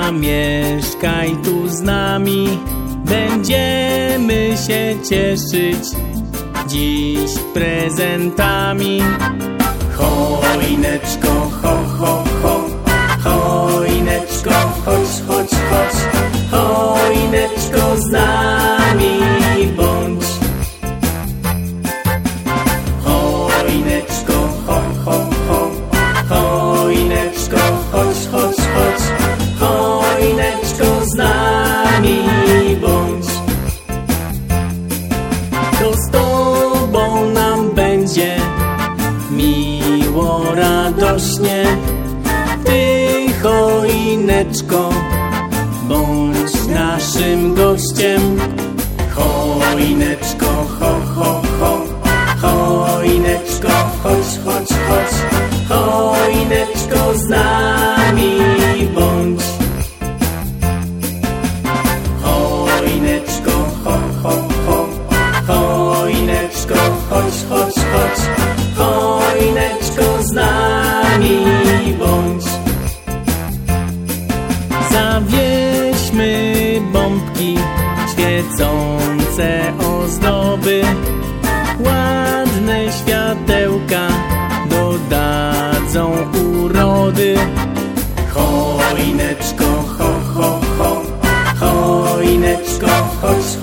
zamieszkaj tu z nami. Będziemy się cieszyć dziś prezentami. Choineczko, ho, ho, ho, choineczko, chodź, chodź, chodź, choineczko z nami bądź. Choineczko, ho, ho, ho, choineczko, chodź, chodź, chodź, choineczko z nami bądź. To z tobą nam będzie miło, radośnie. Ty, choineczko, bądź naszym gościem. Choineczko, ho, ho, ho, choineczko, chodź, chodź, chodź, choineczko z nami bądź. Choineczko, ho, ho, ho, choineczko, chodź, chodź, chodź, choineczko z nami bądź. Zawieźmy bombki, świecące ozdoby, ładne światełka dodadzą urody. Choineczko, ho, ho, ho, choineczko, chodź,